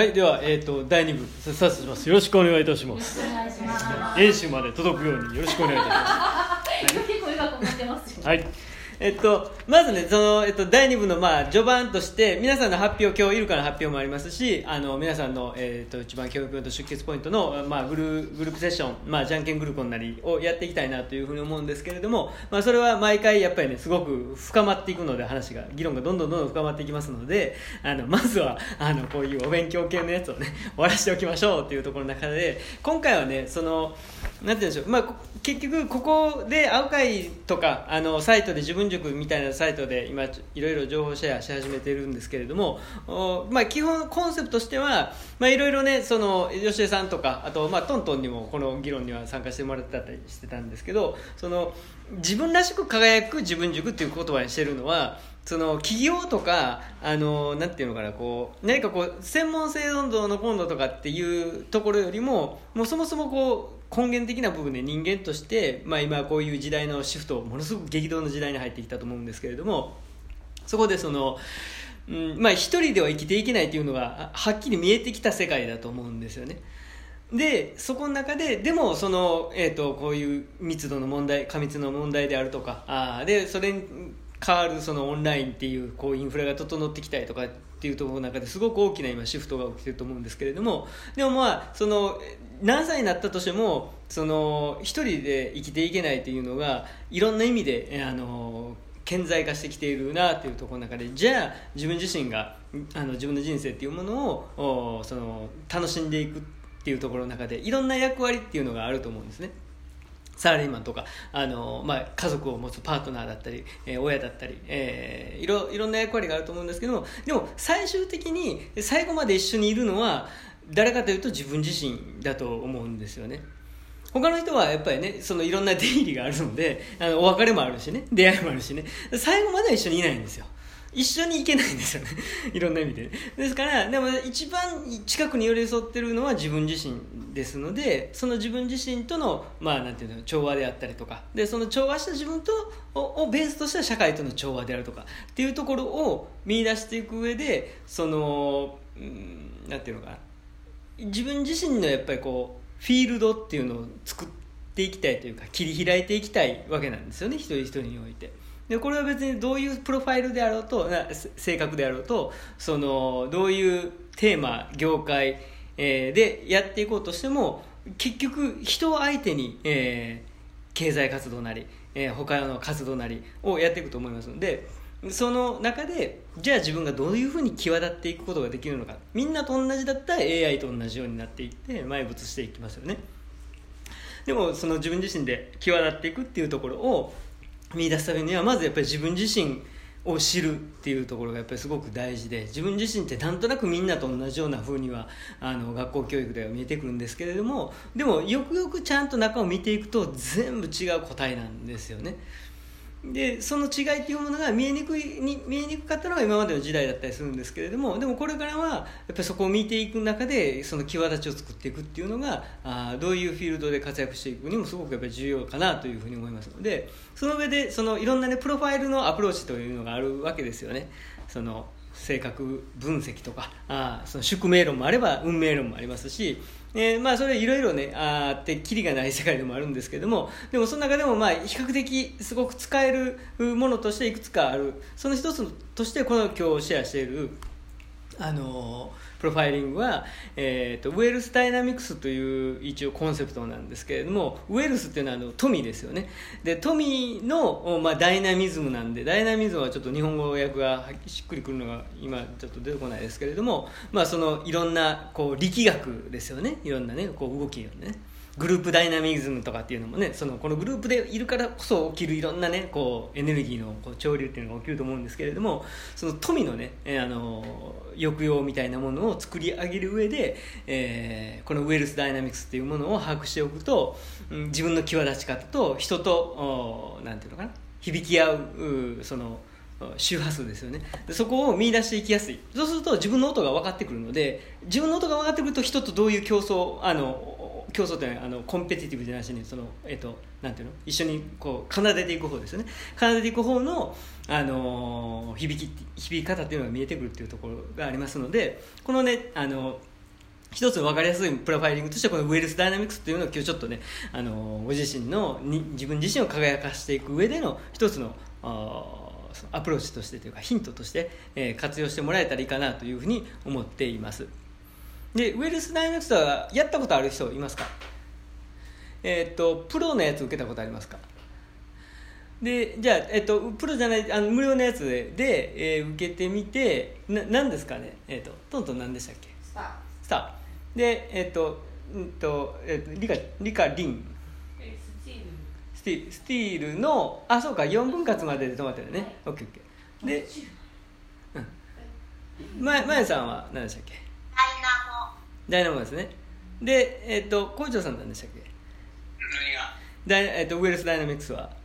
、では、第2部スタートします。よろしくお願いいたします。 お願いします。 演習まで届くようによろしくお願いいたします。 結構今こもってますよ。 はい。まずね、第2部の、序盤として、皆さんの発表、今日イルカの発表もありますし、皆さんの、一番教育と出血ポイントの、グループセッション、じゃんけんグルコンなりをやっていきたいなというふうに思うんですけれども、それは毎回やっぱりね、すごく深まっていくので、議論がどんどん深まっていきますので、まずは、こういうお勉強系のやつをね、終わらせておきましょうというところの中で、今回はね、なんて言うんでしょう、結局、ここで会う会とか、サイトで自分塾みたいなサイトで今いろいろ情報シェアし始めているんですけれども、基本コンセプトとしてはいろいろね、吉江さんとかあとトントンにもこの議論には参加してもらってたりしてたんですけど、自分らしく輝く自分塾っていう言葉にしてるのは、企業とかなんていうのかな、何か専門性どんどんの今度とかっていうところよりも、もうそもそも根源的な部分で人間として、今こういう時代のシフト、ものすごく激動の時代に入ってきたと思うんですけれども、そこで一人では生きていけないというのがはっきり見えてきた世界だと思うんですよね。でそこの中ででもこういう密度の問題、過密の問題であるとか、でそれに変わるオンラインっていうインフラが整ってきたりとかっていうところの中ですごく大きな今シフトが起きてると思うんですけれども、でも何歳になったとしても一人で生きていけないというのがいろんな意味で顕在化してきているなというところの中で、じゃあ自分自身が自分の人生っていうものを楽しんでいくっていうところの中でいろんな役割っていうのがあると思うんですね。サラリーマンとか家族を持つパートナーだったり、親だったり、いろんな役割があると思うんですけども、でも最終的に最後まで一緒にいるのは誰かというと自分自身だと思うんですよね。他の人はやっぱりね、いろんな出入りがあるので、お別れもあるしね、出会いもあるしね、最後までは一緒にいないんですよ。一緒に行けないんですよねいろんな意味で。ですからでも一番近くに寄り添ってるのは自分自身ですので、その自分自身とのなんていうの、調和であったりとかで、その調和した自分をベースとした社会との調和であるとかっていうところを見出していく上で、なんていうのかな、自分自身のやっぱりフィールドっていうのを作っていきたいというか、切り開いていきたいわけなんですよね、一人一人において。でこれは別にどういうプロファイルであろうと、性格であろうと、どういうテーマ、業界、でやっていこうとしても、結局人を相手に、経済活動なり、他の活動なりをやっていくと思いますので、その中でじゃあ自分がどういうふうに際立っていくことができるのか。みんなと同じだったら AI と同じようになっていって埋没していきますよね。でも自分自身で際立っていくっていうところを見出すためには、まずやっぱり自分自身を知るっていうところがやっぱりすごく大事で、自分自身ってなんとなくみんなと同じような風には学校教育では見えてくるんですけれども、でもよくよくちゃんと中を見ていくと全部違う答えなんですよね。でその違いっていうものが見えにくかったのが今までの時代だったりするんですけれども、でもこれからはやっぱりそこを見ていく中でその際立ちを作っていくっていうのがどういうフィールドで活躍していくにもすごくやっぱり重要かなというふうに思いますので、その上でいろんなねプロファイルのアプローチというのがあるわけですよね。性格分析とか宿命論もあれば運命論もありますし、それいろいろねあってキリがない世界でもあるんですけれども、でもその中でも比較的すごく使えるものとしていくつかある。その一つとして今日シェアしているプロファイリングは、ウェルスダイナミクスという一応コンセプトなんですけれども、ウェルスっていうのは富ですよね。で富の、ダイナミズムなんで、ダイナミズムはちょっと日本語訳がしっくりくるのが今ちょっと出てこないですけれども、いろんな力学ですよね。いろんなね動きよね。グループダイナミズムとかっていうのもね、このグループでいるからこそ起きるいろんなねエネルギーの潮流っていうのが起きると思うんですけれども、その富のね、抑揚みたいなものを作り上げる上で、このウェルスダイナミクスっていうものを把握しておくと、自分の際立ち方と人となんていうのかな、響き合う周波数ですよね。でそこを見出していきやすい。そうすると自分の音が分かってくるので、自分の音が分かってくると人とどういう競争ってコンペティティブじゃなしになんていうの、一緒に奏でていく方ですよね。奏でていく方の、響き方っていうのが見えてくるっていうところがありますので、このね一つの分かりやすいプロファイリングとしてこのウェルスダイナミクスっていうのを今日ちょっとね、ご自身の自分自身を輝かしていく上での一つのアプローチとしてというかヒントとして、活用してもらえたらいいかなというふうに思っています。でウェルスダイナミクスはやったことある人いますか？プロのやつ受けたことありますか？でじゃあ、プロじゃない無料のやつで、受けてみて何ですかね、トントン何でしたっけ？スターでリカリンスティールのそうか4分割までで止まってるね、はい、OKOK で、まやさんは何でしたっけ？ダイナモですね。で小池さん何でしたっけ？ウェルスダイナミクスは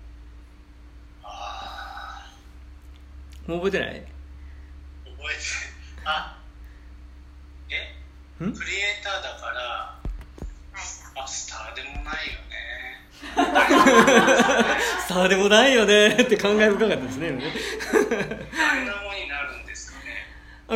もう覚えてない？ クリエイターだからスターでもないよねスターでもないよねって感慨深かったですね。 ダイナモになるんですかね。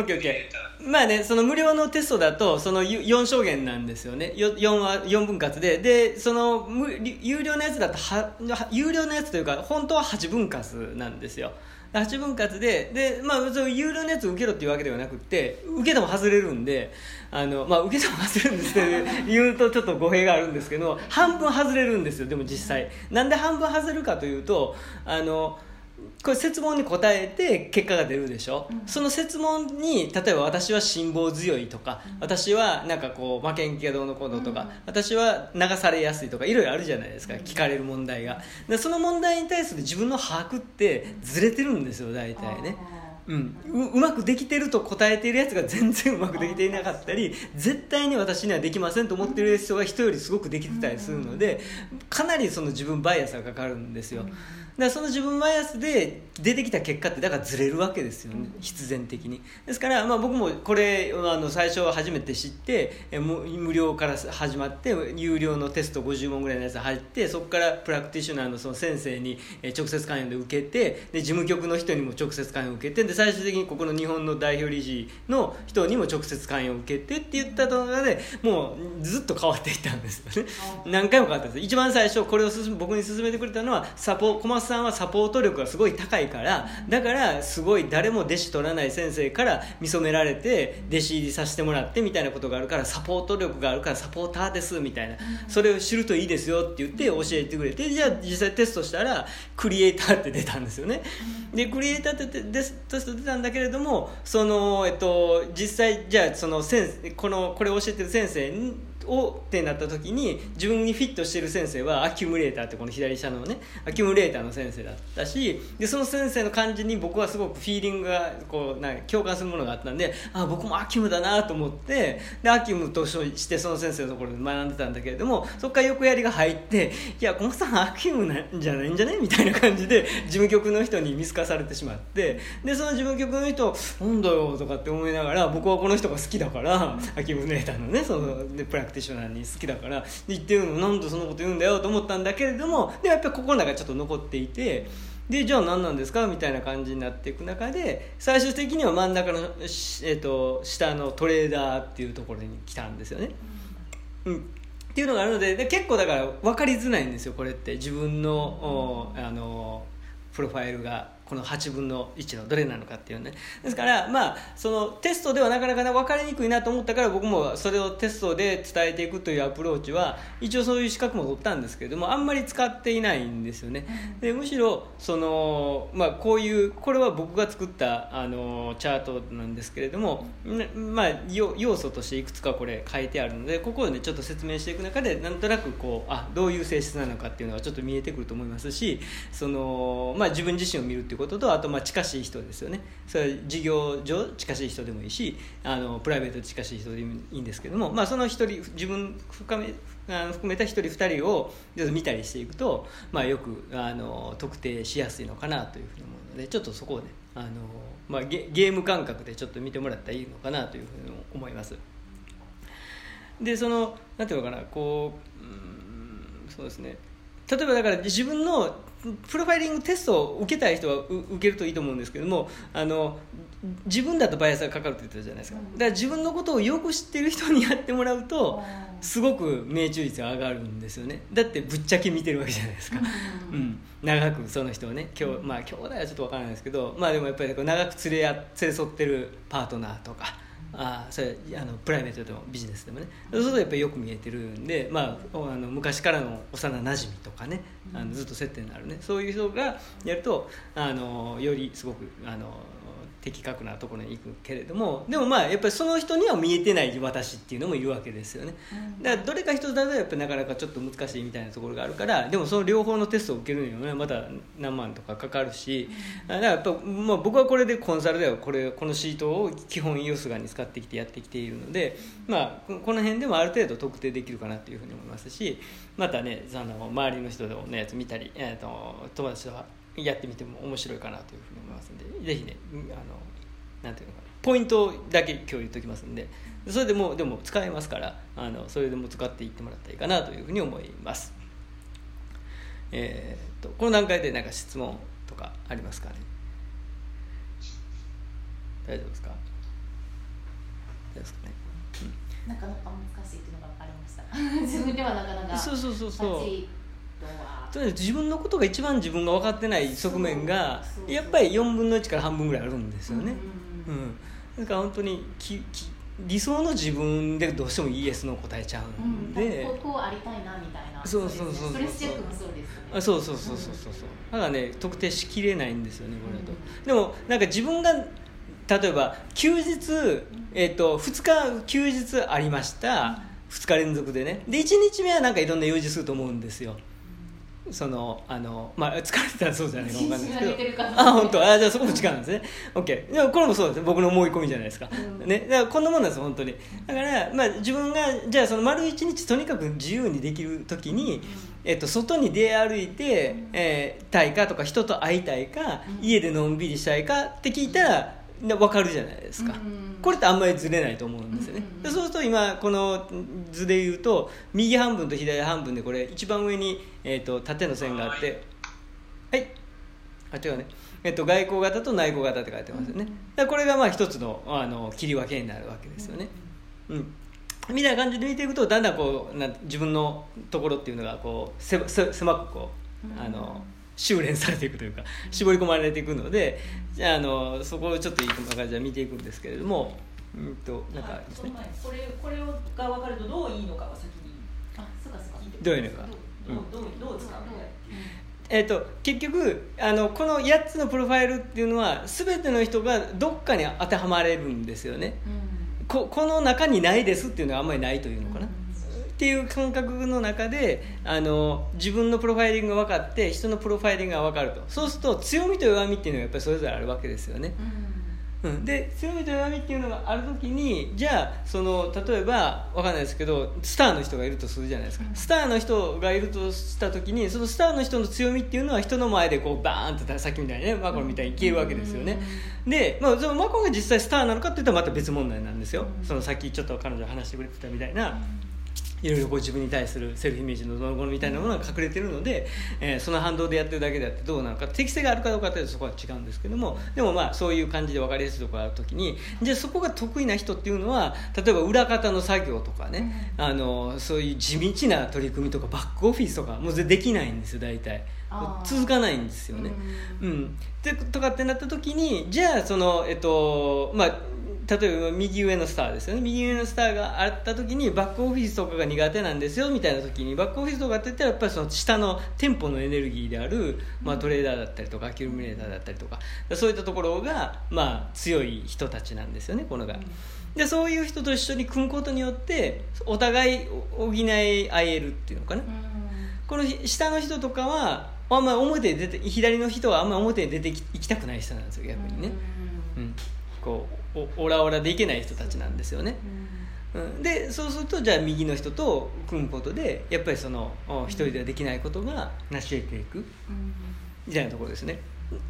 OKOK まあね、その無料のテストだとその4証言なんですよね。4分割でその有料のやつだと有料のやつというか本当は8分割なんですよ。8分割でそう有料のやつ受けろっていうわけではなくって受けても外れるんで受けても外れるんですって言うとちょっと語弊があるんですけど半分外れるんですよ。でも実際なんで半分外れるかというとこれ設問に答えて結果が出るでしょ、その設問に例えば私は辛抱強いとか、私はなんかこう負けん気がどうのこうのとか、私は流されやすいとかいろいろあるじゃないですか、聞かれる問題が。でその問題に対する自分の把握ってずれてるんですよ大体ね。うまくできてると答えているやつが全然うまくできていなかったり、絶対に私にはできませんと思っている人が人よりすごくできてたりするので、かなりその自分バイアスがかかるんですよ。だからその自分バイアスで出てきた結果ってだからずれるわけですよね、必然的に。ですから、僕もこれ最初初めて知って無料から始まって有料のテスト50問ぐらいのやつ入って、そこからプラクティショナーのその先生に直接関与で受けて、で事務局の人にも直接関与を受けて、で最終的にここの日本の代表理事の人にも直接関与を受けてって言った中でもうずっと変わっていったんですよね。何回も変わったんです。一番最初これを僕に勧めてくれたのは小松さんはサポート力がすごい高いから、だからすごい誰も弟子取らない先生から見初められて弟子入りさせてもらってみたいなことがあるから、サポート力があるからサポーターですみたいな、それを知るといいですよって言って教えてくれて、じゃあ実際テストしたらクリエイターって出たんですよね。でクリエイターってテスト出たんだけれども、その実際じゃあそのこれを教えてる先生ってなった時に自分にフィットしてる先生はアキュムレーターってこの左下のねアキュムレーターの先生だったし、でその先生の感じに僕はすごくフィーリングがこうなんか共感するものがあったんで、僕もアキュムだなと思って、でアキュムとしてその先生のところで学んでたんだけれども、そこから横やりが入って、いやこのさんアキュムなんじゃないんじゃねみたいな感じで事務局の人に見透かされてしまって、でその事務局の人なんだよとかって思いながら、僕はこの人が好きだからアキュムレーターのねそのでプラクティショナーに好きだから言ってるのなんでそんなこと言うんだよと思ったんだけれども、でやっぱり心の中ちょっと残っていて、でじゃあ何なんですかみたいな感じになっていく中で、最終的には真ん中の、下のトレーダーっていうところに来たんですよね。っていうのがあるので、結構だから分かりづらいんですよこれって。自分のプロファイルがこの8分の1のどれなのかっていうね。ですからそのテストではなかなか分かりにくいなと思ったから、僕もそれをテストで伝えていくというアプローチは一応そういう資格も取ったんですけれども、あんまり使っていないんですよね。でむしろその、こういうこれは僕が作ったチャートなんですけれども、要素としていくつかこれ書いてあるので、ここをねちょっと説明していく中でなんとなくこうどういう性質なのかっていうのがちょっと見えてくると思いますし、その、自分自身を見るっていうことと、あと近しい人ですよね。それは事業上近しい人でもいいし、プライベートで近しい人でもいいんですけども、その一人自分含めた一人二人を見たりしていくと、よく特定しやすいのかなというふうに思うので、ちょっとそこをねゲーム感覚でちょっと見てもらったらいいのかなというふうに思います。でそのなんていうのかな、こうそうですね、例えばだから自分のプロファイリングテストを受けたい人は受けるといいと思うんですけども、自分だとバイアスがかかるって言ったじゃないですか。だから自分のことをよく知ってる人にやってもらうとすごく命中率が上がるんですよね。だってぶっちゃけ見てるわけじゃないですか、長くその人をね、兄弟はちょっと分からないですけど、でもやっぱり長く連れ添ってるパートナーとか、それプライベートでもビジネスでもね、そうするとやっぱりよく見えてるんで、昔からの幼なじみとかね、ずっと接点のあるね、そういう人がやるとよりすごく的確なところに行くけれども、でもやっぱりその人には見えてない私っていうのもいるわけですよね。だからどれか一つだとやっぱりなかなかちょっと難しいみたいなところがあるから、でもその両方のテストを受けるにはまた何万とかかかるし、だからやっぱ、僕はこれでコンサルではこのシートを基本イオスガに使ってきてやってきているので、この辺でもある程度特定できるかなというふうに思いますし、またね周りの人のやつ見たり、友達とはやってみても面白いかなというふうに思いますので、ぜひねなんていうのかな、ポイントだけ今日言っておきますので、それでも使えますから、それでも使っていってもらったらいいかなというふうに思います。この段階で何か質問とかありますかね。大丈夫ですか。大丈夫ですかね。 なかなか難しいというのがありました。自分ではなかなかそうとりあえず自分のことが一番自分が分かってない側面がやっぱり4分の1から半分ぐらいあるんですよね。だから本当に理想の自分でどうしてもイエスの答えちゃうんで、 こうありたいなみたいな、 そうストレスチェックもそうですよね。そうだからね、特定しきれないんですよね、これだと。でもなんか自分が例えば休日、2日休日ありました、2日連続でね、で1日目はなんかいろんな用事すると思うんですよ。疲れてたらそうじゃないか分かんないですけど、本当、じゃあそこも違うんですね。 OK、 でもこれもそうですね、僕の思い込みじゃないですか、ね、だからこんなもんなんですよ本当に。だから、自分がじゃあその丸1日とにかく自由にできる時に、外に出歩いて、たいかとか人と会いたいか、家でのんびりしたいかって聞いたら分かるじゃないですか。これってあんまりずれないと思うんですよね。でそうすると今この図で言うと右半分と左半分で、これ一番上に、縦の線があって、違うね、外交型と内向型って書いてますよね。だからこれが一つの、切り分けになるわけですよね。みたいな感じで見ていくと、だんだんこう自分のところっていうのがこう狭くこう修練されていくというか、絞り込まれていくので、じゃあそこをちょっといい感じで見ていくんですけれども、なんかですね、 これが分かるとどういいのかは先にどういうのか、 どう使うのか、 結局この8つのプロファイルっていうのは全ての人がどっかに当てはまれるんですよね。この中にないですっていうのはあんまりないというのかな、っていう感覚の中で自分のプロファイリングが分かって人のプロファイリングが分かると、そうすると強みと弱みっていうのがやっぱりそれぞれあるわけですよね。で強みと弱みっていうのがあるときに、じゃあ例えば分かんないですけどスターの人がいるとするじゃないですか。スターの人がいるとしたときに、そのスターの人の強みっていうのは人の前でこうバーンとさっきみたいにね、マコンみたいに消えるわけですよね。で、そのマコンが実際スターなのかっていったらまた別問題なんですよ。そのさっきちょっと彼女が話してくれてたみたいな、いろいろこう自分に対するセルフイメージのどの頃みたいなものが隠れているので、その反動でやってるだけであってどうなのか、適性があるかどうかというとそこは違うんですけども、でもそういう感じで分かりやすいところがあるときに、じゃあそこが得意な人っていうのは、例えば裏方の作業とかね、そういう地道な取り組みとかバックオフィスとかもうできないんですよ、大体続かないんですよね。とかってなった時に、じゃあ例えば右上のスターですよね。右上のスターがあった時にバックオフィスとかが苦手なんですよみたいな時に、バックオフィスとかって言ったらやっぱりその下の店舗のエネルギーである、トレーダーだったりとかアキュムレーターだったりとか、そういったところが強い人たちなんですよね、このが。でそういう人と一緒に組むことによってお互い補い合えるっていうのかな。この下の人とかはあんま表に左の人はあんま表に出ていきたくない人なんですよ、逆にね。こうオラオラでいけない人たちなんですよね。でそうするとじゃあ右の人と組むことでやっぱりその一人ではできないことが成し得ていくみたいなところですね。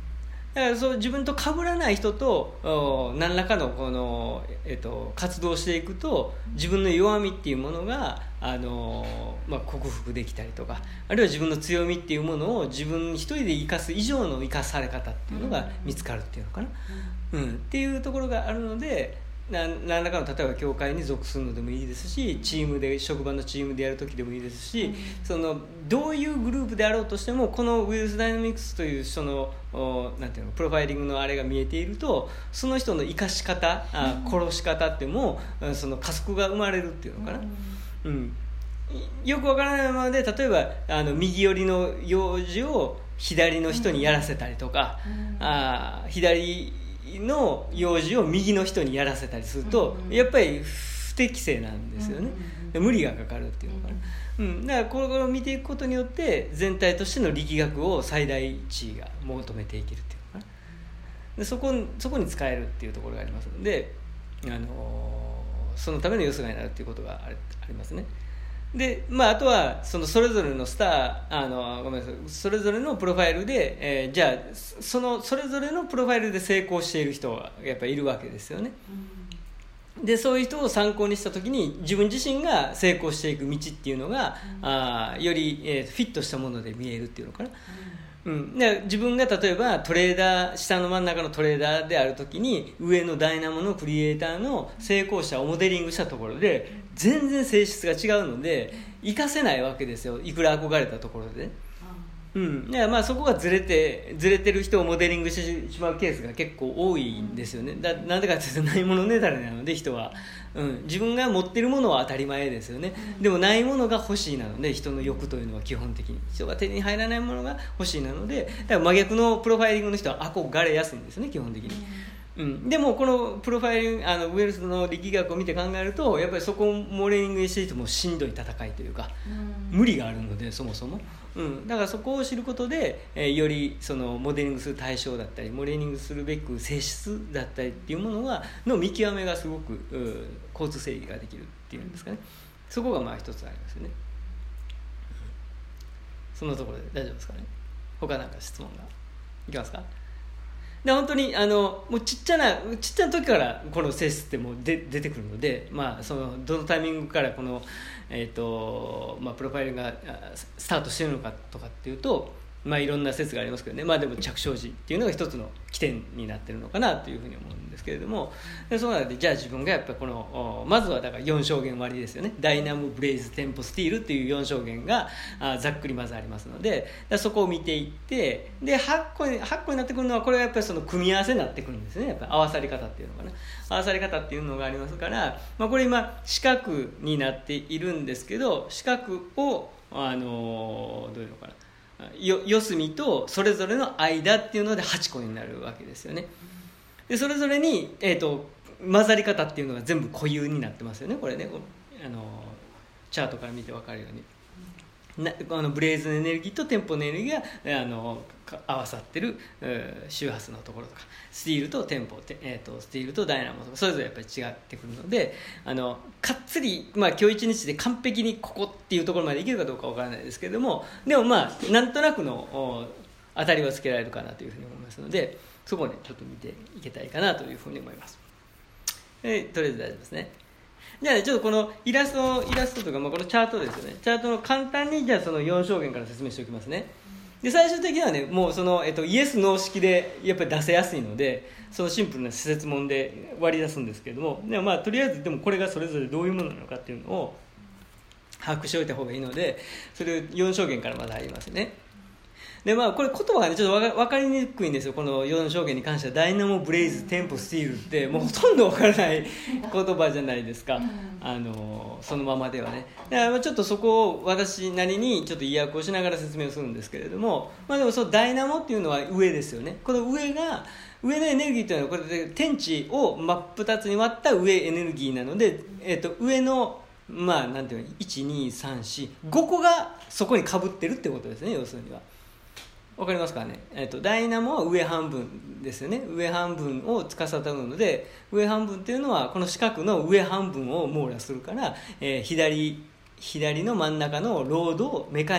だからそう自分と被らない人と何らかのこの、活動していくと自分の弱みっていうものが、克服できたりとか、あるいは自分の強みっていうものを自分一人で生かす以上の生かされ方っていうのが見つかるっていうのかな、っていうところがあるので、何らかの例えば教会に属するのでもいいですし、チームで職場のチームでやる時でもいいですし、そのどういうグループであろうとしてもこのウイルスダイナミクスというそのなんていうのプロファイリングのあれが見えていると、その人の生かし方、殺し方ってもその加速が生まれるっていうのかな、よくわからないままで例えば右寄りの用事を左の人にやらせたりとか、左の用事を右の人にやらせたりすると、やっぱり不適正なんですよね、無理がかかるっていうのかな、だからこれを見ていくことによって全体としての力学を最大値が求めていけるっていうのかな、でそこに使えるっていうところがありますので、そのための要素がになるっていうことがありますね。であとはそれぞれのごめんなさい、それぞれのプロファイルで、じゃあそれぞれのプロファイルで成功している人がやっぱりいるわけですよね、でそういう人を参考にした時に自分自身が成功していく道っていうのが、より、フィットしたもので見えるっていうのかな、で自分が例えばトレーダー、下の真ん中のトレーダーである時に上のダイナモのクリエイターの成功者をモデリングしたところで全然性質が違うので活かせないわけですよ、いくら憧れたところで、だからそこがずれてる人をモデリングしてしまうケースが結構多いんですよね。なんでかというとないものねだりなので人は、自分が持ってるものは当たり前ですよね、でもないものが欲しいなので、人の欲というのは基本的に人が手に入らないものが欲しいなので、だから真逆のプロファイリングの人は憧れやすいんですね基本的に、でもこのプロファイリングウェルスの力学を見て考えるとやっぱりそこをモデリングしていてもしんどい戦いというか、無理があるのでそもそも、だからそこを知ることで、よりそのモデリングする対象だったりモデリングするべく性質だったりっていうものの見極めがすごく交通整理ができるっていうんですかね、そこが一つありますよね。そのところで大丈夫ですかね。他なんか質問がいきますか。で本当にもうちっちゃな時からこの性質ってもう出てくるので、そのどのタイミングからこの、プロファイルがスタートしてるのかとかっていうと、いろんな説がありますけどね、でも着床時っていうのが一つの起点になってるのかなというふうに思うんですけれども、でそうなのでじゃあ自分がやっぱりこのまずはだから4象限割りですよね。ダイナム、ブレイズ、テンポ、スティールっていう4象限がざっくりまずありますので、そこを見ていってで8個になってくるのはこれはやっぱりその組み合わせになってくるんですね。やっぱり合わさり方っていうのかな、合わさり方っていうのがありますから、これ今四角になっているんですけど、四角をどういうのかな、四隅とそれぞれの間っていうので8個になるわけですよね。でそれぞれに、混ざり方っていうのが全部固有になってますよね。これねチャートから見て分かるようにブレイズのエネルギーとテンポのエネルギーが合わさってる周波数のところとか、スティールとテンポ、スティールとダイナモとかそれぞれやっぱり違ってくるので、かっつり、今日一日で完璧にここっていうところまでいけるかどうかわからないですけれども、でもなんとなくの当たりはつけられるかなというふうに思いますので、そこをねちょっと見ていけたいかなというふうに思います。とりあえず大丈夫ですね。じゃあね、ちょっとこのイラストとか、このチャートですよね。チャートの簡単にじゃあその4象限から説明しておきますね。で最終的にはね、もうその、イエスノー式でやっぱり出せやすいので、そのシンプルな施設問で割り出すんですけれども、でもとりあえずでもこれがそれぞれどういうものなのかっていうのを把握しておいた方がいいので、それを4象限からまず入りますね。でこれ言葉がねちょっと分かりにくいんですよ。この4象限に関してはダイナモ、ブレイズ、テンポ、スティールってもうほとんど分からない言葉じゃないですか。そのままではね。だからちょっとそこを私なりにちょっと意訳をしながら説明をするんですけれども、でもそのダイナモっていうのは上ですよね。この上のエネルギーというのはこれで天地を真っ二つに割った上エネルギーなので、上のなんていうの 1,2,3,4,5 個がそこに被ってるってことですね。要するにはわかりますかね。ダイナモは上半分ですよね。上半分を司るので、上半分っていうのはこの四角の上半分を網羅するから、左の真ん中のロードメカニッ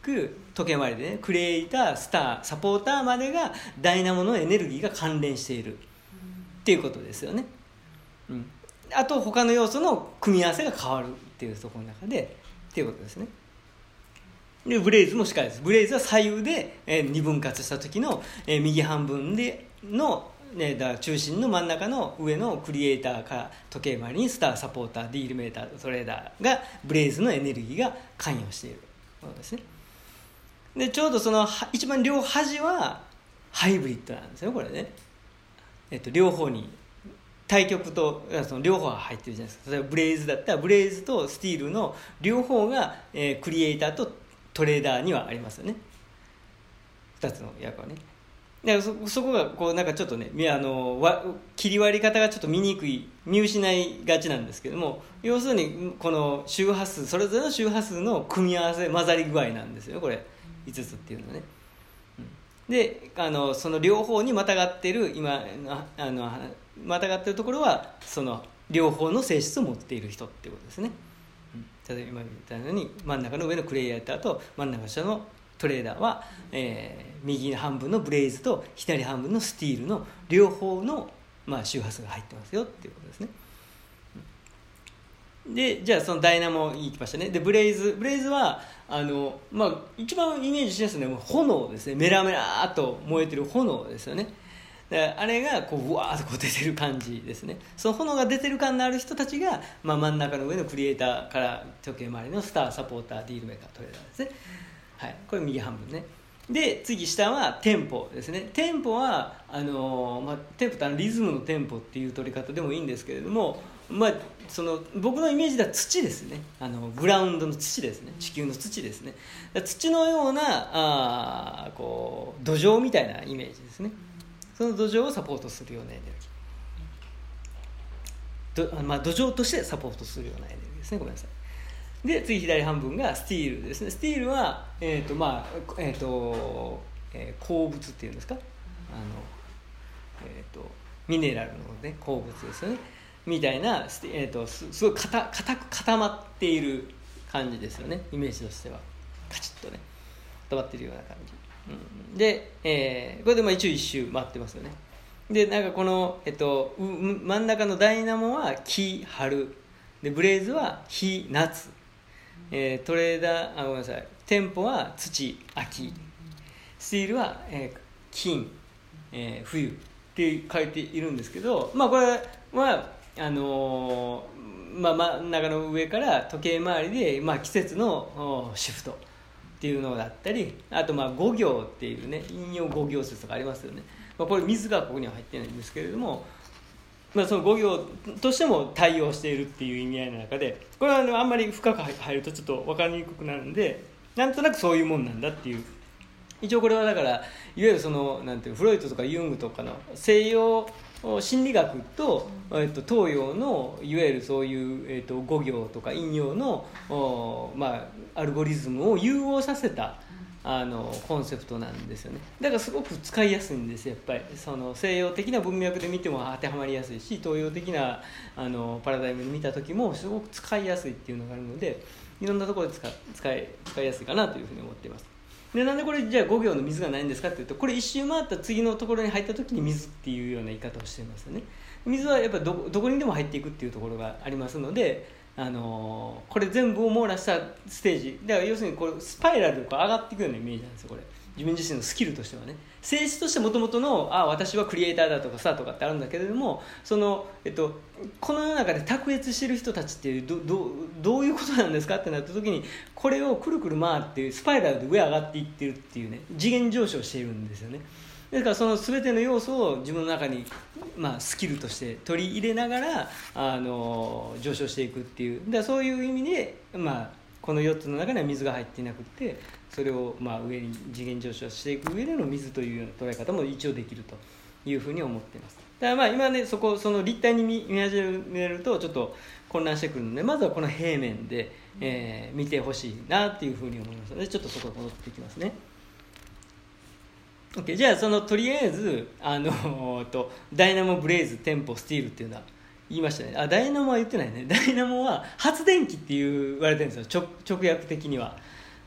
く時計回りでねクリエイター、スター、サポーターまでがダイナモのエネルギーが関連しているっていうことですよね、あと他の要素の組み合わせが変わるっていうところの中でっていうことですね。でブレイズもしっかりです。ブレイズは左右で二分割した時の右半分でのだから中心の真ん中の上のクリエイターから時計回りにスター、サポーター、ディールメーター、トレーダーがブレイズのエネルギーが関与しているものですね。でちょうどその一番両端はハイブリッドなんですよこれね、両方に対極とその両方が入ってるじゃないですか。例えばブレイズだったらブレイズとスティールの両方が、クリエイターとトレーダーにはありますよね、2つの役はね。だからそこがこうなんかちょっとね切り割り方がちょっと見にくい、見失いがちなんですけども、要するにこの周波数、それぞれの周波数の組み合わせ、混ざり具合なんですよこれ5つっていうのはね。でその両方にまたがっているまたがっているところはその両方の性質を持っている人っていうことですね、例えば今言ったように真ん中の上のクリエイターと真ん中の下のトレーダーは、右半分のブレイズと左半分のスティールの両方の、周波数が入ってますよっていうことですね。でじゃあそのダイナモいきましたね。でブレイズは一番イメージしやすいのは炎ですね。メラメラーっと燃えてる炎ですよね。あれがこううわーっとこう出てる感じですね。その炎が出てる感のある人たちが、真ん中の上のクリエイターから時計回りのスター、サポーター、ディールメーカー、トレーダーですね。はい、これ右半分ね。で次下はテンポですね。テンポはテンポってリズムのテンポっていう取り方でもいいんですけれども、その僕のイメージでは土ですね。グラウンドの土ですね。地球の土ですね。土のようなこう土壌みたいなイメージですね。その土壌をサポートするようなエネルギー、土壌としてサポートするようなエネルギーですね。ごめんなさい。で次左半分がスティールですね。スティールは鉱物っていうんですか、ミネラルの、ね、鉱物ですよねみたいな、すごい硬く固まっている感じですよね。イメージとしてはカチッとね固まっているような感じ、で、これで一応一周回ってますよね。でなんかこの、真ん中のダイナモは木、春でブレイズは火、夏、トレーダーごめんなさい、テンポは土、秋、スティールは、金、冬って書いているんですけど、これは真ん中の上から時計回りで、季節のシフトっていうのだったり、あと五行っていうね、陰陽五行説とかありますよね。これ水がここには入ってないんですけれども、その五行としても対応しているっていう意味合いの中で、これはあんまり深く入るとちょっと分かりにくくなるんで、なんとなくそういうもんなんだっていう。一応これはだからいわゆるそのなんていうフロイトとかユングとかの西洋心理学と、東洋のいわゆるそういう、五行とか陰陽のアルゴリズムを融合させたコンセプトなんですよね。だからすごく使いやすいんですよ。やっぱりその西洋的な文脈で見ても当てはまりやすいし、東洋的なパラダイムで見た時もすごく使いやすいっていうのがあるので、いろんなところで使いやすいかなというふうに思っています。でなんでこれじゃあ5行の水がないんですかっていうと、これ一周回った次のところに入った時に水っていうような言い方をしていますよね。水はやっぱり どこにでも入っていくっていうところがありますので、これ全部を網羅したステージだから、要するにこれスパイラルでこう上がっていくようなイメージなんですよ。これ自分自身のスキルとしてはね、性質としてもともとの私はクリエイターだとかさとかってあるんだけれども、その、この世の中で卓越している人たちってどういうことなんですかってなった時に、これをくるくる回ってスパイラルで上上がっていってるっていうね、次元上昇しているんですよね。ですからその全ての要素を自分の中に、スキルとして取り入れながら上昇していくっていう、だからそういう意味で、この4つの中には水が入っていなくて、それを上に次元上昇していく上での水というような捉え方も一応できるというふうに思っています。だから今ねその立体に見始めるとちょっと混乱してくるので、まずはこの平面で、見てほしいなっていうふうに思いますので、ちょっとそこに戻っていきますね。Okay、じゃあとりあえずダイナモ、ブレイズ、テンポ、スティールっていうのは言いましたね。ダイナモは言ってないね。ダイナモは発電機って言われてるんですよ、直訳的には。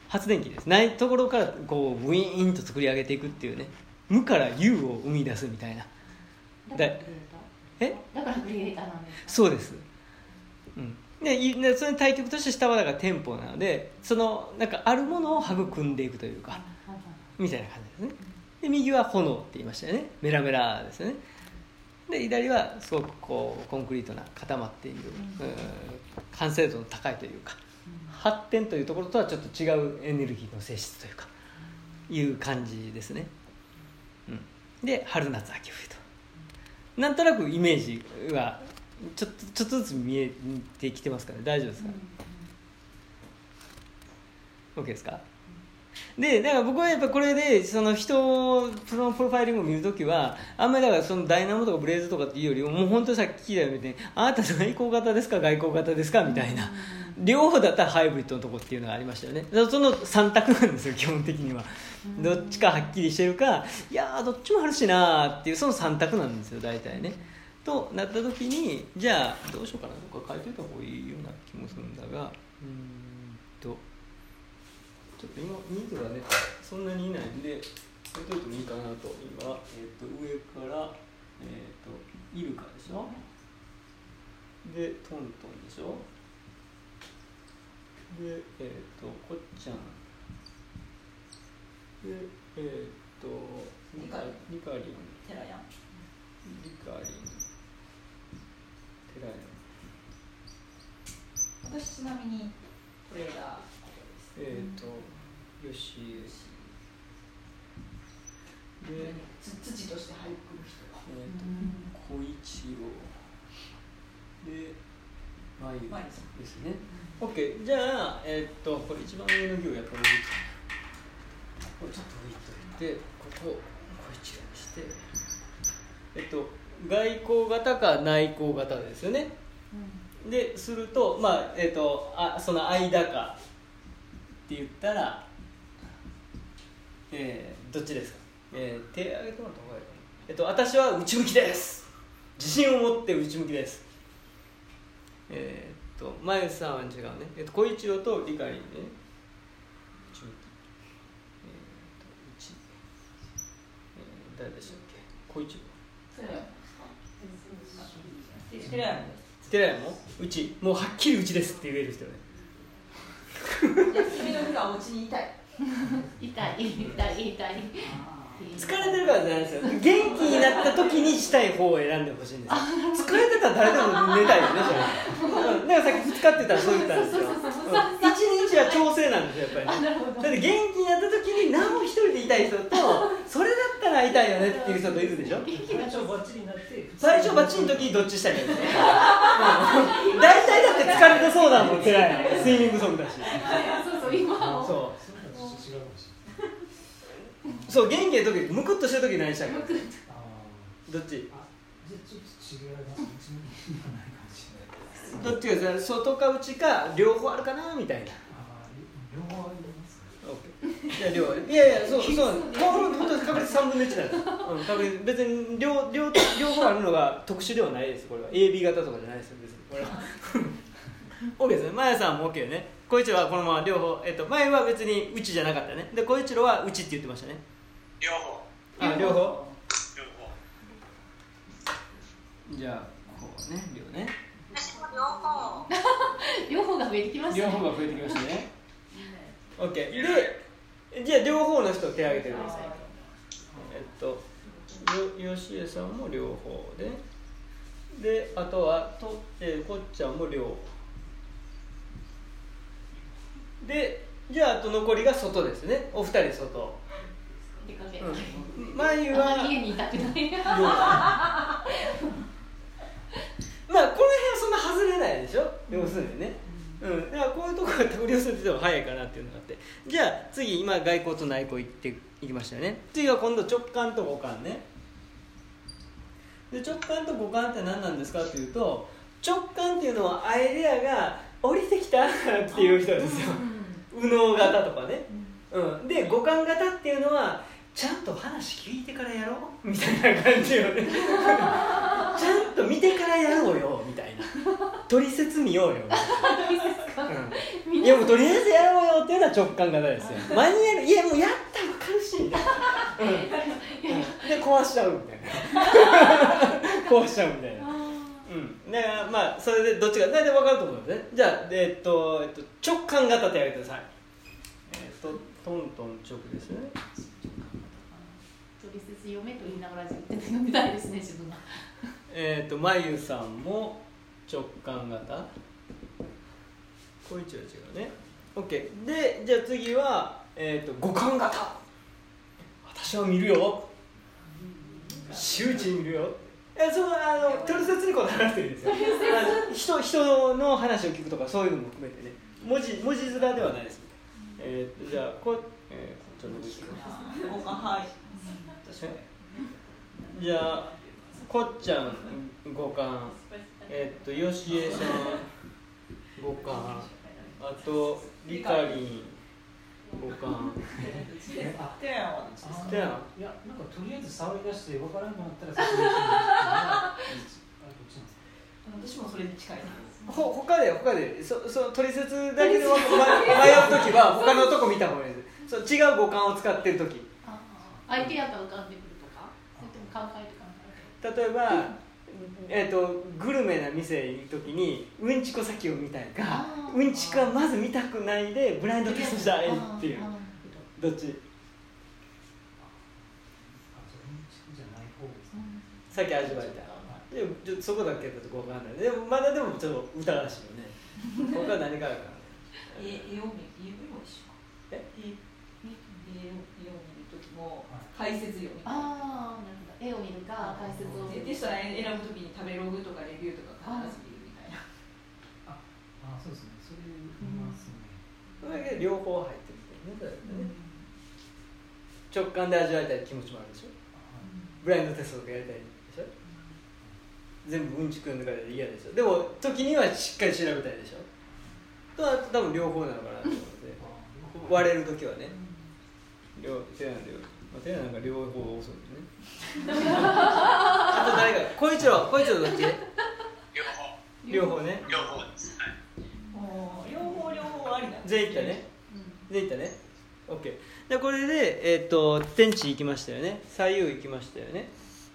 発電機です。ないところからこうウィーンと作り上げていくっていうね、無から有を生み出すみたいな。 だからクリエイターなんですか。 そうです、でその対極として下はだから店舗なので、そのなんかあるものを育んでいくというか、みたいな感じですね。で右は炎って言いましたよね、メラメラですよね。で左はすごくこうコンクリートな固まっている、完成度の高いというか、発展というところとはちょっと違うエネルギーの性質というかいう感じですね、で春夏秋冬となんとなくイメージがちょっとずつ見えてきてますかね。大丈夫ですか、OK ですか。でだから僕はやっぱこれでその人のプロファイリングを見るときはあんまりだからそのダイナモとかブレイズとかっていうよりも、もう本当にさっき聞いたように、あなた内向型ですか外向型ですかみたいな、両方だったらハイブリッドのとこっていうのがありましたよね。その3択なんですよ基本的には。どっちかはっきりしてるか、いやどっちもあるしなっていう、その3択なんですよ大体ね。となった時に、じゃあどうしようかなとか書いておいた方がいいような気もするんだが、ちょっと今人数がねそんなにいないんで書いておいてもいいかなと。今、上からイルカでしょ、でトントンでしょ、でこっちゃんでリカリンテラヤンリカリンテラヤン、 私ちなみにトレーダーよしで土として育む人小一郎でマユですね。OK、 じゃあこれ一番上の行やっぱりこれちょっと置いといて、ここ小一郎にして外向型か内向型ですよね、でするとその間かって言ったら、どっちですか、手挙げてもらった方がいいかな。私は内向きです、自信を持って内向きです。まゆさんは違うね、小一郎とリカリンね、内向き、誰でしたっけ、小一郎テラヤンテラヤンもうち、もうはっきりうちですって言える人ね。 君の日がお家にいたい痛い疲れてるからじゃないですよ。元気になった時にしたい方を選んでほしいんですよ。疲れてたら誰でも寝たいよね、それ。だからさっき2日って言ったらそう言ったんですよ。1日は調整なんですよ、やっぱりね。だって元気になった時に何も一人でいたい人と、それだったら痛いよねっていう人といるでしょ。 最初バッチリになって最初バッチリの時にどっちしたいかですね。大体だって疲れてそうだもん、辛いの。睡眠不足だし。 そう今そう元気な時、むくっとした時何したっけ？どっち？どっちが外か内か両方あるかなみたいな。 両方あります。 じゃあ両方。いやそう本当に確率3分の1なんです。確率別に両方あるのが特殊ではないです。これは AB 型とかじゃないですよ別に。これは OK ですね。まやさんも OK ね。小一郎はこのまま両方、前は別に内じゃなかったね。で小一郎は内って言ってましたね。 両方。 両方。 両方。 じゃあこうね、両ね。 私も両方両方が増えてきましたね。 両方が増えてきましたね。OK で、じゃあ両方の人手挙げてください。吉江さんも両方で、あとはこっちゃんも両方で、じゃああと残りが外ですね。お二人外。眉は家にいたくないまあこの辺はそんな外れないでしょ、要するにね。だからこういうところが手繰り寄せてても早いかなっていうのがあって、じゃあ次今外交と内交いきましたよね。次は今度直感と五感ね。で直感と五感って何なんですかっていうと、直感っていうのはアイデアが降りてきたっていう人ですよ。右脳型とかね。で五感型っていうのはちゃんと話聞いてからやろうみたいな感じよね。ちゃんと見てからやろうよみたいな。 取説見ようよ、うん、いやもうとりあえずやろうよっていうのは直感型ですよ。マニュアルいやもうやったら分かるしみたいな、うん、で壊しちゃうみたいな壊しちゃうみたいな、うん、だからまあそれでどっちか大体分かると思うんですね。じゃあ、直感型ってやってください。トントン直ですね。 取説読めと言いながら自分で読みたいですね、自分が。 まゆさんも直感型。こいつは違うね。 OK で、じゃあ次は、五感型。私は見るよ、周知見るよ。取説にこだわらせてるんですよ。人の話を聞くとかそういうのも含めてね、文字面ではないです。じゃあちょっとはい。 じゃあこっちゃん五感、よしえさん五感、あとリカリン五感。 てやんはどっちですか？ いや、なんかとりあえず触り出して分からなくなったら先に私もそれに近いな。 他で取説だけで迷うときは他のとこ見た方がいいです。そう違う五感を使ってるとき、 相手やったら浮かんでくるとか、それとも考えて考例えば、グルメな店に行くときにうんちこ先を見たいか、うんちかまず見たくないでブラインドテストしたいっていう、どっち？さっき味わえた。でもちょっとそこだけだと分かんない。でもまだでもちょっと疑わしいよね。他は何からかな。 絵を見るしか。絵を見るときも解説読み。 ああ、なるほど。絵を見るか解説を見る。 テスト選ぶときに食べログとかレビューとか必ず見るみたいな。 そうですね。それ見ますね。 それだけ両方入ってるってね。直感で味わいたい気持ちもあるでしょ。ブラインドテストとかやりたいでしょ。全部うんちくんだから嫌でしょ。でも時にはしっかり調べたいでしょ。とは多分両方なのかなと思って割れる時はね、手なんか両方が遅いね。あと誰かこいつらどっち？両方ね。 両方です。 両方ありなんですね。 全員いったね。全員いったね。OK。でこれで天地行きましたよね。左右行きましたよね。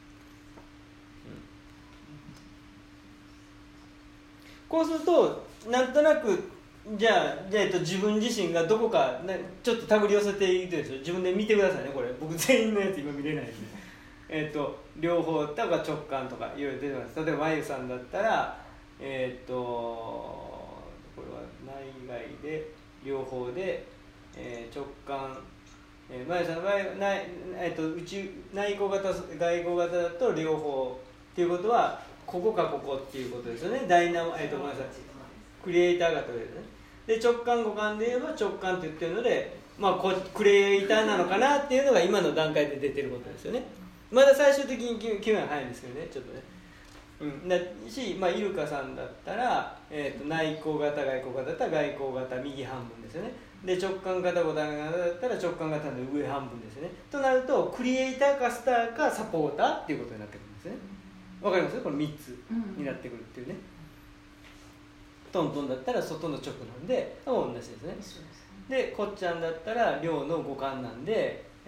こうするとなんとなくじゃあ、自分自身がどこかちょっと手繰り寄せているでしょ。自分で見てくださいね。これ僕全員のやつ今見れないんで、両方とか直感とかいろいろ出てます。例えばまゆさんだったらこれは内外で両方で、直感、まゆさんの場合内向型外向型だと両方っていうことはここかここっていうことですよね。ごめんなさい、クリエイター型ですね。で直感五感で言えば直感って言ってるので、クリエイターなのかなっていうのが今の段階で出てることですよね。まだ最終的に決めは早いんですけどね、ちょっとね。だし、イルカさんだったら、内向型外向型だったら外向型右半分ですよね。で直感型五感型だったら直感型の上半分ですよね。となるとクリエイターかスターかサポーターっていうことになってくるんですね。わかります？この3つになってくるっていうね。トントンだったら外の直なんで同じですね。でこっちゃんだったら両の五感なんで、どう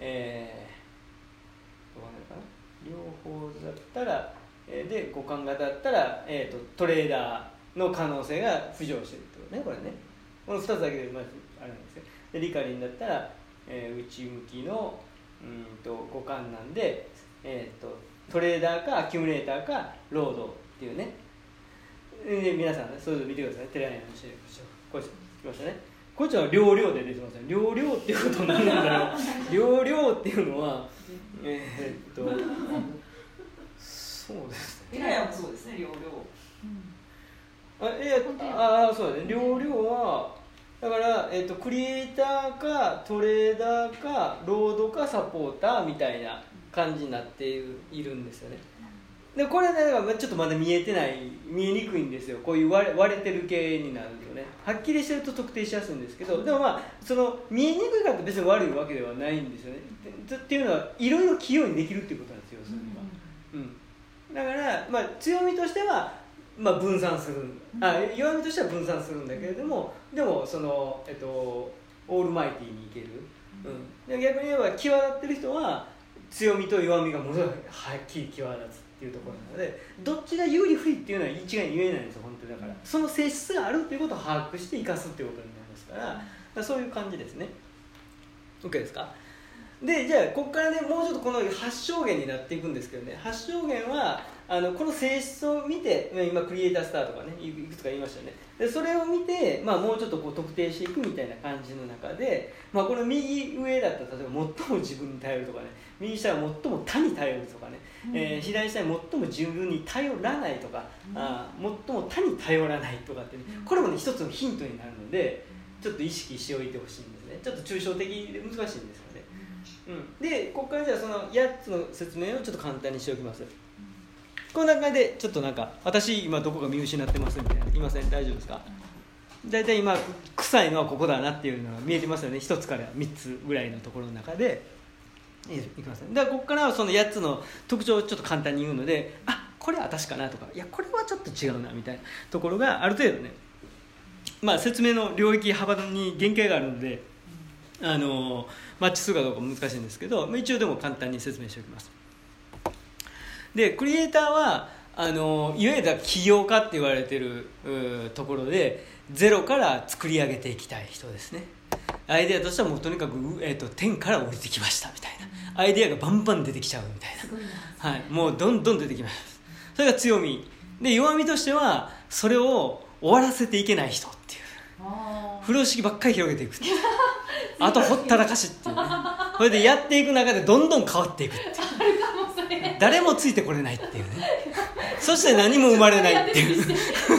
かな、両方だったら、で五感型だったら、トレーダーの可能性が浮上してるってことね。これね、この2つだけでまずあれなんですよ。でリカリンだったら、内向きの五感なんで、トレーダーかアキュムレーターかロードっていうね。で皆さんね、それぞれ見てくださいね。テレアニのシェルこっち来ましたね。こっちは両量で出てますね。両量っていうことは何なんだろう。両量っていうのはそうですね。 テレアもそうですね、両量。 そうだね。両量はだから、クリエイターかトレーダーかロードかサポーターみたいな感じになっているんですよね。でこれね、だからちょっとまだ見えにくいんですよ。こういう割れてる系になるとね、はっきりしてると特定しやすいんですけど、でもその見えにくいかって別に悪いわけではないんですよね。っていうのはいろいろ器用にできるっていうことなんですよ、それは。だから、強みとしては分散する、弱みとしては分散するんだけれども、でもその、オールマイティにいける、で逆に言えば際立ってる人は強みと弱みがものすごいはっきり際立つっていうところなので、どっちが有利不利っていうのは一概に言えないんですよ本当に。だからその性質があるっていうことを把握して生かすっていうことになりますから、だからそういう感じですね。 OK ですか。でじゃあここからねもうちょっとこの発症源になっていくんですけどね、発症源はこの性質を見て、今クリエイタースターとかねいくつか言いましたよね。でそれを見て、もうちょっとこう特定していくみたいな感じの中で、この右上だったら例えば最も自分に頼るとかね、右下は最も他に頼るとかね、左下に最も自分に頼らないとか、最も他に頼らないとかってね、これもね一つのヒントになるのでちょっと意識しておいてほしいんですね。ちょっと抽象的で難しいんですよね。でここからじゃあその8つの説明をちょっと簡単にしておきます。この中でちょっとなんか私今どこか見失ってますみたいな言いません？大丈夫ですか？だいたい今臭いのはここだなっていうのが見えてますよね。1つから3つぐらいのところの中でいきますね。だからここからはその8つの特徴をちょっと簡単に言うので、これは私かなとか、いやこれはちょっと違うなみたいなところがある程度ね、説明の領域幅に限界があるのでマッチするかどうか難しいんですけど、一応でも簡単に説明しておきます。でクリエイターはいわゆる起業家って言われてるところでゼロから作り上げていきたい人ですね。アイデアとしてはもうとにかく、天から降りてきましたみたいな、アイデアがバンバン出てきちゃうみたいな、もうどんどん出てきます。それが強みで、弱みとしてはそれを終わらせていけない人っていう風呂敷ばっかり広げていくっていうあとほったらかしっていうね、それでやっていく中でどんどん変わっていくっていう誰もついてこれないっていうねそして何も生まれないっていう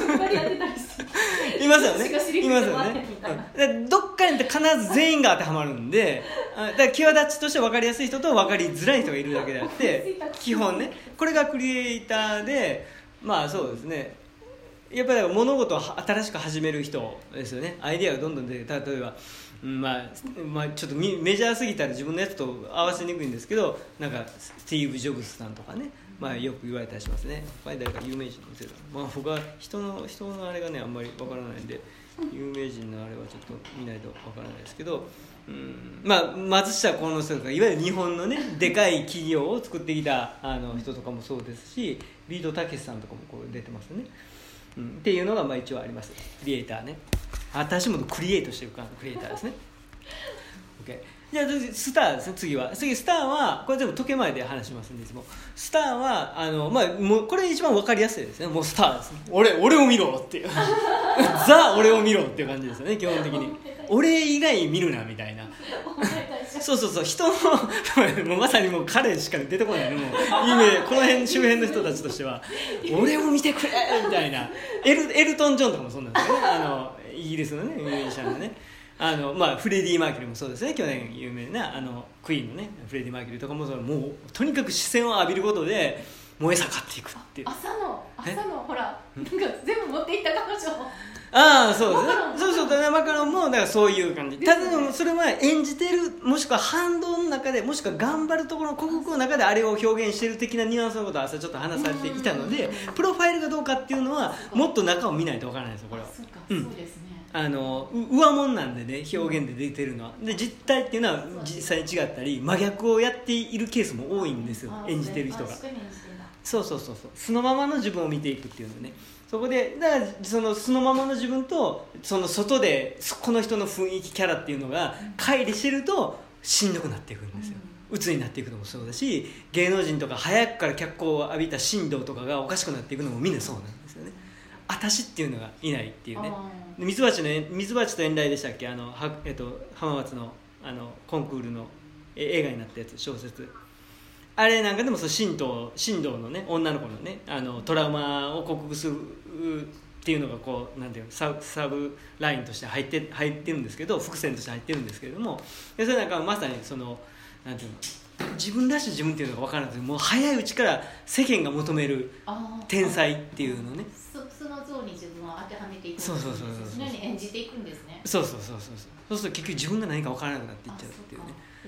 いますよね、いますよね。どっかに必ず全員が当てはまるんで、だから際立ちとして分かりやすい人と分かりづらい人がいるだけであって基本ねこれがクリエイターで、そうですね、やっぱり物事を新しく始める人ですよね。アイデアがどんどん出て、例えばちょっとメジャーすぎたら自分のやつと合わせにくいんですけど、なんかスティーブ・ジョブズさんとかね、よく言われたりしますね。誰か有名人のせいだ、僕は人のあれがねあんまりわからないんで有名人のあれはちょっと見ないとわからないですけど、松下幸之助とかいわゆる日本のねでかい企業を作ってきた人とかもそうですし、ビートたけしさんとかもこう出てますね。っていうのが一応あります。クリエイターね、私もクリエイトしてるからクリエイターですね。OK、じゃあスターですね。次スターはこれ全部時計前で話しますんで、いつもスターはもうこれ一番分かりやすいですね。もうスターですね。俺を見ろっていうザ俺を見ろっていう感じですよね。基本的に俺以外見るなみたいなそう人のもうまさにもう彼しか出てこないのもうこの辺周辺の人たちとしては俺を見てくれみたいなエルトン・ジョンとかもそうなんですよね。イギリスのねミュージシャンのねフレディ・マーキュリーもそうですね。去年有名なクイーンのねフレディ・マーキュリーとかももうとにかく視線を浴びることで燃え盛っていくっていう。 朝のほらなんか全部持っていった彼女そうですね。そうマカロンもだからそういう感じ。ただそれは演じてるもしくは反動の中でもしくは頑張るところの克服の中であれを表現している的なニュアンスのことを朝ちょっと話されていたので、プロファイルがどうかっていうのはもっと中を見ないとわからないですよこれは。 そうですね。 上物なんでね表現で出てるのはで、実態っていうのは実際に違ったり真逆をやっているケースも多いんですよ。演じてる人がそう素のままの自分を見ていくっていうのね。そこでだからその素のままの自分とその外でこの人の雰囲気キャラっていうのが乖離してるとしんどくなっていくんですよ。鬱になっていくのもそうだし、芸能人とか早くから脚光を浴びた神童とかがおかしくなっていくのもみんなそうなんですよね。私っていうのがいないっていうね。ミツバチと遠雷でしたっけ、浜松のコンクールの映画になったやつ、小説あれなんかでも神童のね女の子のねトラウマを克服するっていうのがこうなんていうのサブラインとして入ってるんですけど、伏線として入ってるんですけれども、それなんかまさにそのなんていうの自分らしい自分っていうのが分からないですけど、もう早いうちから世間が求める天才っていうのね、 その像に自分を当てはめていくんですね。 そうそのように演じていくんですね。 そうすると結局自分が何か分からなくなっていっちゃうっていうね。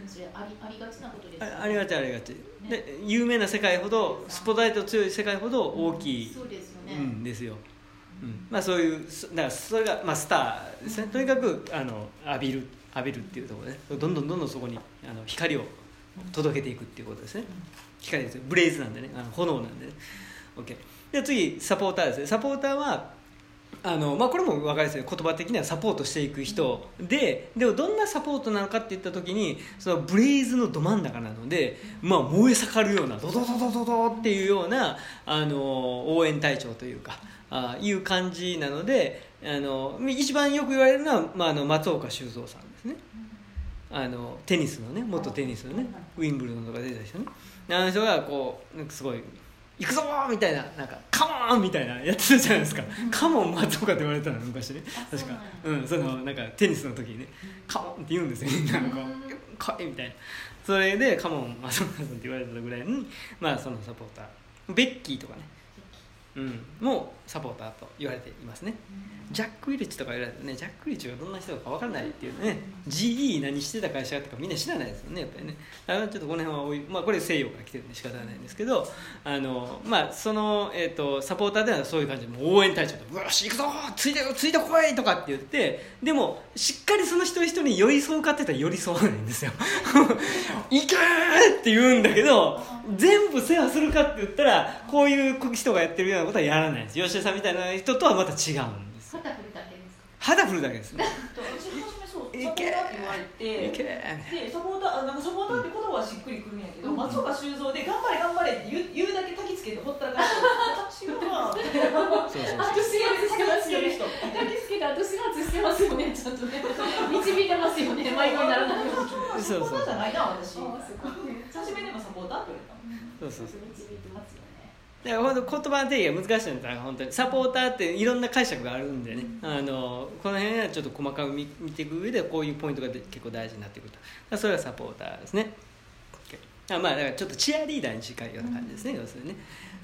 でもそれありがちなことですよね。 ありがちありがち、で有名な世界ほどスポットライト強い世界ほど大きい、 そうですよね、 ですよ、まあ、そういうだからそれが、まあ、スターですね。とにかく浴びるっていうところで、どんどんそこに光を届けていくっていうことですね。光ですよ、ブレイズなんでね、炎なんでね。 OK で次サポーターですね。サポーターはまあ、これも分かりやすい、言葉的にはサポートしていく人でもどんなサポートなのかっていった時に、そのブレイズのど真ん中なので、まあ、燃え盛るようなドドドドドドっていうような応援隊長というかいう感じなので、一番よく言われるのは、まあ、松岡修造さんですね。テニスのね、元テニスのね、ウィンブルドンとか出た人ね、あの人がこうなんかすごい行くぞーみたいな、なんかカモンみたいなやってたじゃないですか。カモン松岡って言われたの昔ね、確か。そのなんかテニスの時にね、カモンって言うんですよ、みんなこう来いみたいな。それでカモン松岡さんって言われたぐらいに、まあそのサポーターベッキーとかね、もうサポーターと言われていますね。ジャック・ウィルチとか言われてね、ジャック・ウィルチがどんな人か分からないっていうね、GE 何してた会社とかみんな知らないですよね、やっぱりね。ちょっとこの辺はまあ、これ西洋から来てるんで仕方ないんですけど、まあ、その、サポーターではそういう感じで、もう応援隊長とよし行くぞついてこいとかって言って、でもしっかりその一人一人に寄り添うかって言ったら寄り添わないんですよ行けーって言うんだけど、全部世話するかって言ったら、こういう人がやってるようなことはやらないです。吉田さんみたいな人とはまた違うんです。 肩振るだけですか？ 肌振るだけですね。 私初めそうサポーターって言われて、でサポーターなんかサポーターって言葉はしっくりくるんやけど、松岡修造で頑張れ頑張れって言うだけ焚きつけてほったらかして私は私がしてる人焚きつけて私がしてますよね、ちゃんとね導いてますよね、迷子にならないように。 サポーターじゃないな私。初めでもサポーターって言われたの。 そう導いてますよね。 だから本当言葉の定義が難しいんだから、本当にサポーターっていろんな解釈があるんでね、この辺はちょっと細かく見ていく上でこういうポイントが結構大事になってくると。それはサポーターですね。まあだからちょっとチアリーダーに近いような感じですね、要するにね。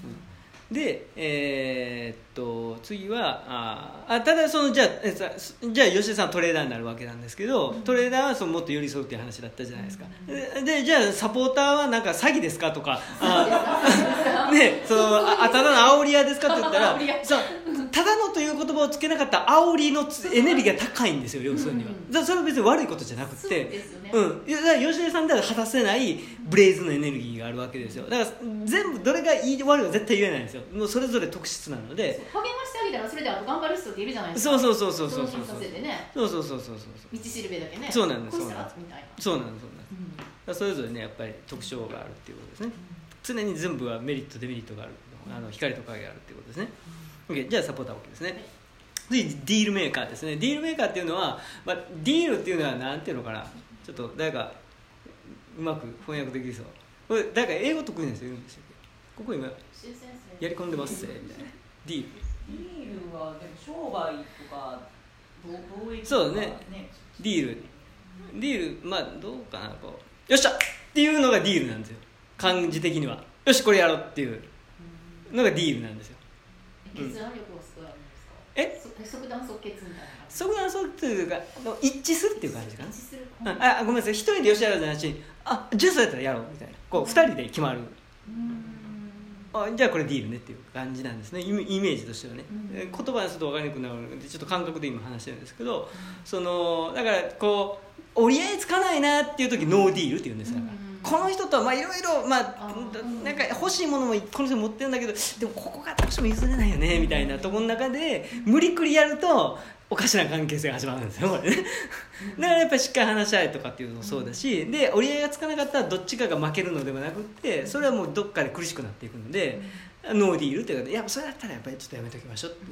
で、次はただそのじゃあ吉田さんはトレーダーになるわけなんですけど、トレーダーはそのもっと寄り添うっていう話だったじゃないですか。でじゃあサポーターはなんか詐欺ですかとかね、ただの煽り屋ですかって言ったらただのという言葉をつけなかった煽りのエネルギーが高いんですよ、要するには。それは別に悪いことじゃなくて、だから吉田さんでは果たせないブレイズのエネルギーがあるわけですよ。だから全部どれがいい悪いは絶対言えないんですよ。もうそれぞれ特質なので、 励ましてあげたらそれであと頑張る人っているじゃないですか。 そうさせてね、 道しるべだけね、 そうなんです、 こうしたらみたいな。 そうなんです、それぞれねやっぱり特徴があるっていうことですね。常に全部はメリットデメリットがある、光と影があるっていうことですね。OK、じゃあサポーター OK ですね。次ディールメーカーですね。ディールメーカーっていうのは、ディールっていうのはなんていうのかな、ちょっと誰かうまく翻訳できる人、これ誰か英語得意な人いるんですよ。ここ今やり込んでますみたいな。ディールはでも商売とか貿易とか、 そうね、ディールまあどうかな、こうよっしゃっていうのがディールなんですよ、漢字的には。よしこれやろうっていうのがディールなんですよ。 決断力をすごいあるんですか？即断即決みたいな。 即断即決というか一致するっていう感じかな。 一致する。 ごめんなさい、一人でよしやろうじゃなし、じゃあそうやったらやろうみたいな、こう二人で決まる。じゃあこれディールねっていう感じなんですね、イメージとしてはね。言葉にすると分かりにくくなるのでちょっと感覚で今話してるんですけど、だからこう折り合いつかないなっていう時ノーディールって言うんですよ。この人とはいろいろなんか欲しいものもこの人持ってるんだけど、でもここがどうしても譲れないよねみたいなところの中で無理くりやるとおかしな関係性が始まるんですよ、これね。だからやっぱりしっかり話し合いとかっていうのもそうだし、で折り合いがつかなかったらどっちかが負けるのではなくて、それはもうどっかで苦しくなっていくので、ノーディールっていうか、いやそれだったらやっぱりちょっとやめときましょうっていう、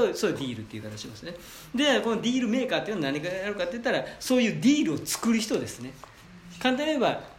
そういうディールっていう形しますね。でこのディールメーカーっていうのは何かやるかって言ったら、そういうディールを作る人ですね。簡単に言えば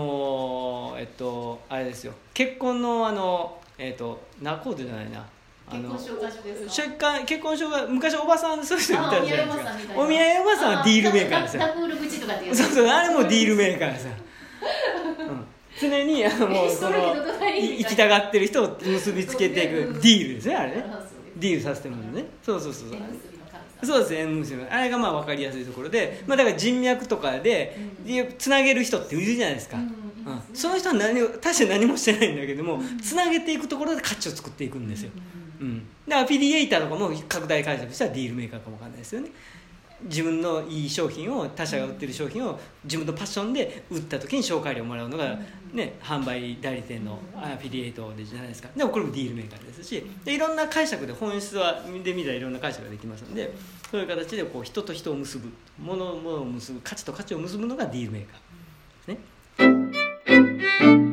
あれですよ、結婚のナコードじゃないな、 結婚証拠ですか？ 結婚証拠、昔おばさんそういう人いたじゃないですか。お見見合いおばさんはディールメーカーですよ。 ダブル口とかってやつ。 そうあれもディールメーカーですよ。常にもうその行きたがってる人を結びつけていくディールですね、あれね。ディールさせてもらうね。そう。 そうですね、むしろあれがまあ分かりやすいところで、まあ、だから人脈とかでつなげる人っているじゃないですか、その人は確かに何もしてないんだけども、つなげていくところで価値を作っていくんですよ、だからアフィリエイターとかも拡大解釈したらディールメーカーかもわかんないですよね。自分のいい商品を、他社が売ってる商品を自分のパッションで売った時に紹介料をもらうのが、ね、販売代理店のアフィリエイトでじゃないですか。でもこれもディールメーカーですし、でいろんな解釈で本質で見たらいろんな解釈ができますので、そういう形でこう人と人を結ぶ、物を結ぶ、価値と価値を結ぶのがディールメーカーですね。